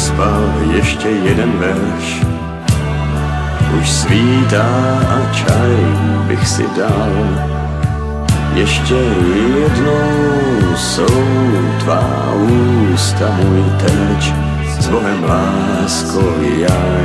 dospal ještě jeden verš. Už svítá a čaj bych si dal. Ještě jednou jsou tvá ústa můj terč. S Bohem, lásko, já